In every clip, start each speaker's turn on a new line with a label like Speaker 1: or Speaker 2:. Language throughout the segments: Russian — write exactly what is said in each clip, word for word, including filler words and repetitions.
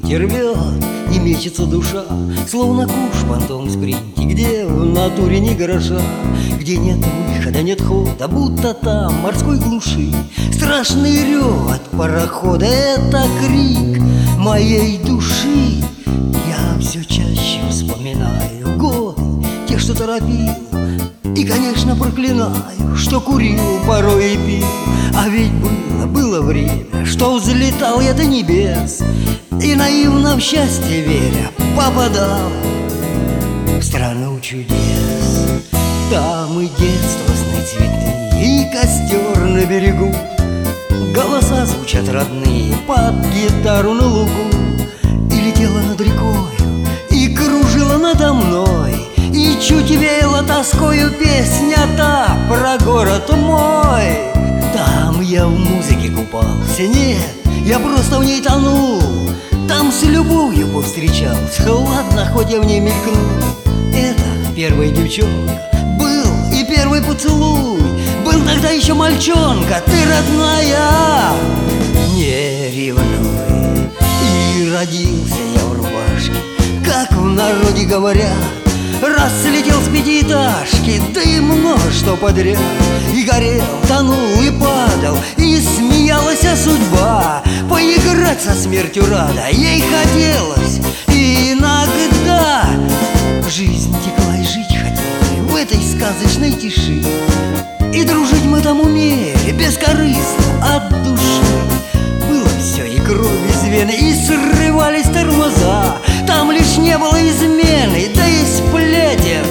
Speaker 1: ветер рвет, и мечется душа, словно куш в понтовом спринте, где в натуре ни гроша, где нет выхода, нет хода, будто там в морской глуши страшный рев от парохода. Это крик моей души. Я все чаще вспоминаю годы тех, что торопил, и, конечно, проклинаю, что курил порой и пил. А ведь было, было время, что взлетал я до небес, и наивно в счастье веря попадал в страну чудес. Там и детство, сны цветные, и костер на берегу, голоса звучат родные под гитару на лугу. И летела над рекою, и кружила надо мной, и чуть веяла тоскою песня та про город мой. Там я в музыке купался, нет, я просто в ней тонул. Там с любовью повстречался, ладно, хоть я в ней мелькнул. Это первый девчонка был, и первый поцелуй. Был тогда еще мальчонка, ты родная, не ревнуй. И родился я в рубашке, как в народе говорят, раз слетел с пятиэтажки, да и много что подряд. И горел, тонул и падал, и смеялась судьба. Поиграть со смертью рада ей хотелось, и иногда жизнь текла и жить хотели в этой сказочной тиши. И дружить мы там умели бескорыстно от души. Было все и кровь из вены, и срывались тормоза. Там лишь не было измены, да и сплетен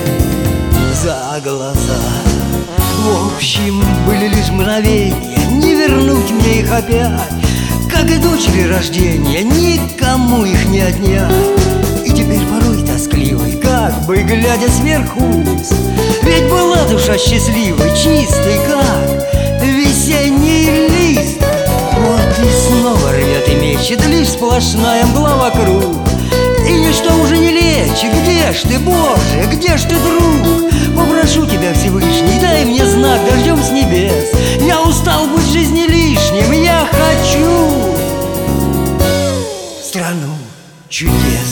Speaker 1: за глаза. В общем, были лишь мгновения, не вернуть мне их опять, как и дочери рождения, никому их не отнять. И теперь порой тоскливый, как бы глядя сверху вниз, ведь была душа счастливой, чистой, как весенний лист. Вот и снова рвет и мечет лишь сплошная мгла вокруг, и ничто уже не лечит. Где ж ты, Боже, где ж ты, друг? Попрошу тебя, Всевышний, дай мне знак дождем с небес. Я устал быть в жизни лишним, я хочу в страну чудес.